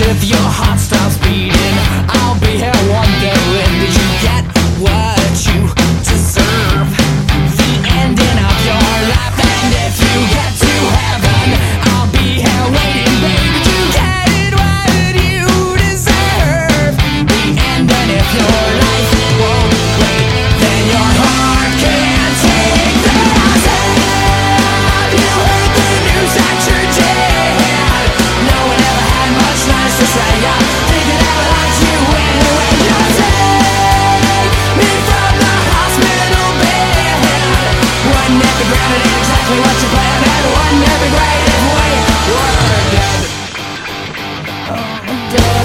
If your heart stops beating, I'll be here wondering, did you get what you deserve? The ending of your life. And if you get to heaven, I'll be here waiting, baby. Did you get what you deserve? The end. And if your life won't wait, then your heart can't take the sound. You heard the news that you're dead. No one ever had much nice to say. I think it ever liked you anyway. You take me from the hospital bed. Wouldn't it be grand? It ain't exactly what you planned. And wouldn't it be great if we were dead? Dead.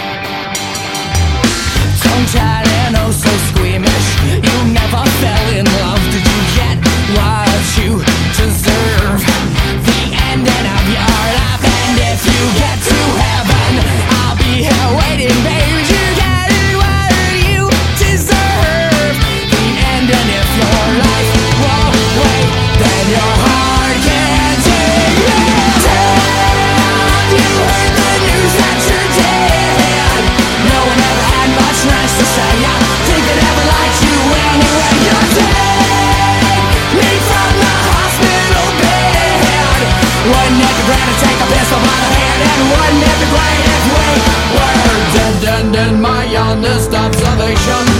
Tongue-tied and oh so squeamish, you never fell in love. Did you get what you deserve? The ending of your life. And if you get to heaven, I'll be here waiting, baby. Did you get what you deserve? The end. And if your life won't wait, then your heart can't take your sound. You heard the news that you're dead. No one ever had much nice to say. I think it ever liked you anyway. You take me from the hospital bed. Wouldn't it be grand to take a pistol by the hand? And wouldn't it be great if we were dead? And my honest observation